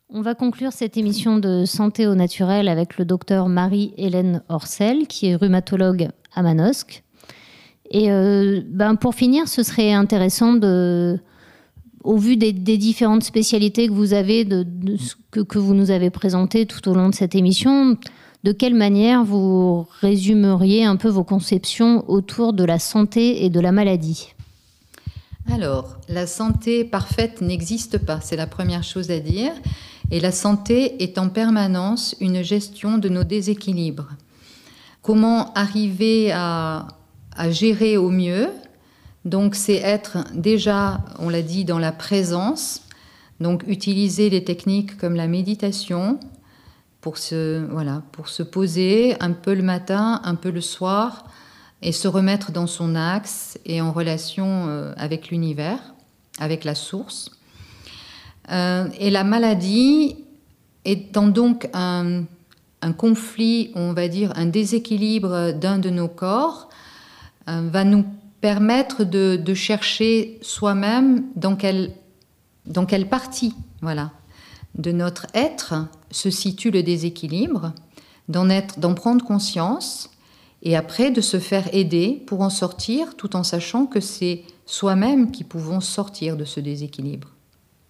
On va conclure cette émission de Santé au naturel avec le docteur Marie-Hélène Orcel, qui est rhumatologue à Manosque. Et pour finir, ce serait intéressant, au vu des différentes spécialités que vous avez, que vous nous avez présentées tout au long de cette émission, de quelle manière vous résumeriez un peu vos conceptions autour de la santé et de la maladie ? Alors, la santé parfaite n'existe pas, c'est la première chose à dire. Et la santé est en permanence une gestion de nos déséquilibres. Comment arriver à gérer au mieux ? Donc, c'est être déjà, on l'a dit, dans la présence. Donc, utiliser les techniques comme la méditation pour se poser un peu le matin, un peu le soir, et se remettre dans son axe et en relation avec l'univers, avec la source. Et la maladie étant donc un conflit, on va dire un déséquilibre d'un de nos corps, va nous permettre de chercher soi-même dans quelle partie de notre être se situe le déséquilibre, d'en prendre conscience et après de se faire aider pour en sortir tout en sachant que c'est soi-même qui pouvons sortir de ce déséquilibre. D'accord ?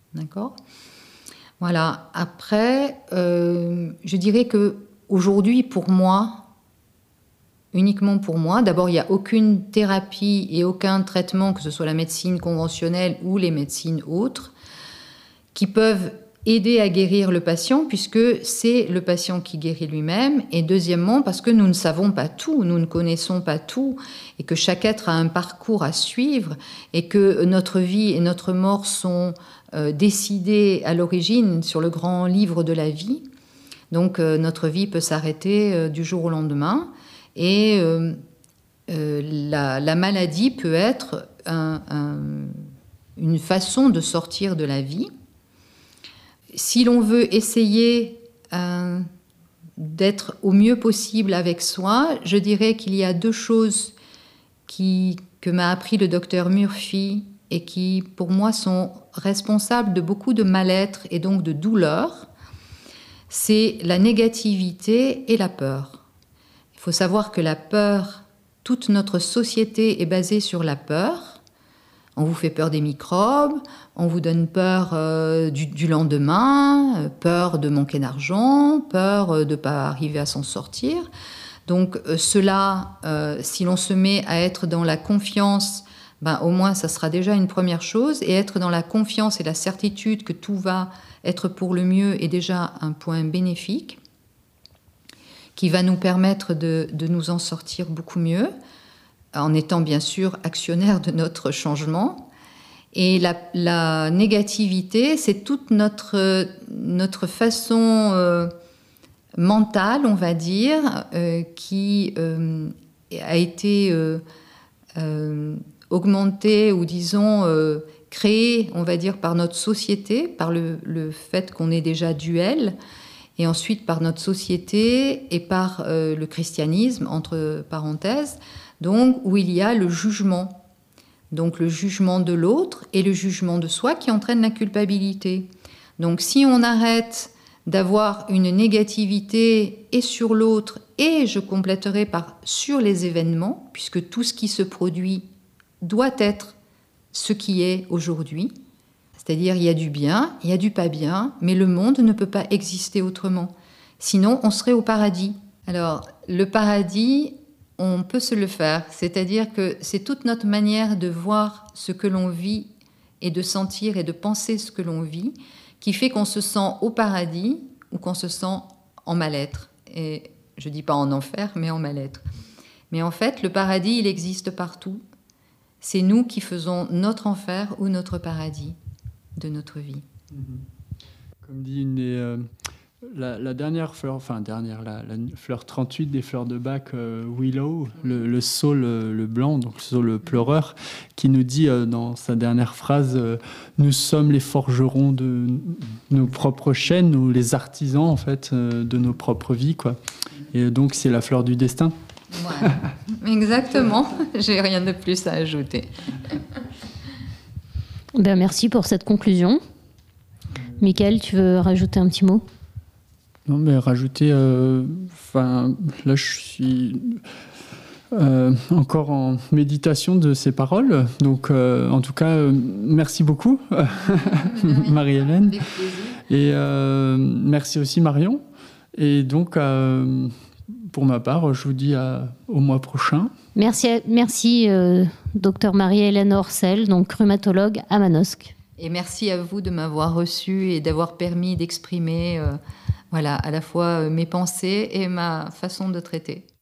Voilà. Après, je dirais que aujourd'hui, pour moi, uniquement pour moi, d'abord, il n'y a aucune thérapie et aucun traitement, que ce soit la médecine conventionnelle ou les médecines autres, qui peuvent aider à guérir le patient, puisque c'est le patient qui guérit lui-même. Et deuxièmement, parce que nous ne savons pas tout, nous ne connaissons pas tout, et que chaque être a un parcours à suivre, et que notre vie et notre mort sont décidées à l'origine sur le grand livre de la vie. Donc notre vie peut s'arrêter du jour au lendemain, et la maladie peut être une façon de sortir de la vie. Si l'on veut essayer d'être au mieux possible avec soi, je dirais qu'il y a deux choses que m'a appris le docteur Murphy et qui, pour moi, sont responsables de beaucoup de mal-être et donc de douleur. C'est la négativité et la peur. Il faut savoir que la peur, toute notre société est basée sur la peur. On vous fait peur des microbes, on vous donne peur du lendemain, peur de manquer d'argent, peur de ne pas arriver à s'en sortir. Donc cela, si l'on se met à être dans la confiance, au moins ça sera déjà une première chose. Et être dans la confiance et la certitude que tout va être pour le mieux est déjà un point bénéfique qui va nous permettre de nous en sortir beaucoup mieux, en étant bien sûr actionnaire de notre changement. Et la négativité, c'est toute notre façon mentale, on va dire, qui a été augmentée ou disons créée, on va dire, par notre société, par le fait qu'on est déjà duel, et ensuite par notre société et par le christianisme, entre parenthèses, donc où il y a le jugement. Donc le jugement de l'autre et le jugement de soi qui entraîne la culpabilité. Donc si on arrête d'avoir une négativité et sur l'autre, et je compléterai par sur les événements, puisque tout ce qui se produit doit être ce qui est aujourd'hui, c'est-à-dire il y a du bien, il y a du pas bien, mais le monde ne peut pas exister autrement. Sinon, on serait au paradis. Alors, le paradis, on peut se le faire, c'est-à-dire que c'est toute notre manière de voir ce que l'on vit et de sentir et de penser ce que l'on vit qui fait qu'on se sent au paradis ou qu'on se sent en mal-être. Et je ne dis pas en enfer, mais en mal-être. Mais en fait, le paradis, il existe partout. C'est nous qui faisons notre enfer ou notre paradis de notre vie. Comme dit la dernière fleur, la fleur 38 des fleurs de Bach, Willow, le saule le blanc, donc le saule pleureur, qui nous dit dans sa dernière phrase nous sommes les forgerons de nos propres chaînes, ou les artisans en fait de nos propres vies, quoi. Et donc c'est la fleur du destin. Ouais, exactement. J'ai rien de plus à ajouter. Merci pour cette conclusion. Michael, tu veux rajouter un petit mot? Non, mais rajouter... là, je suis encore en méditation de ces paroles. Donc, en tout cas, merci beaucoup, Marie-Hélène. Avec plaisir. Et merci aussi, Marion. Et donc, pour ma part, je vous dis au mois prochain. Merci docteur Marie-Hélène Orcel, donc rhumatologue à Manosque. Et merci à vous de m'avoir reçu et d'avoir permis d'exprimer à la fois mes pensées et ma façon de traiter.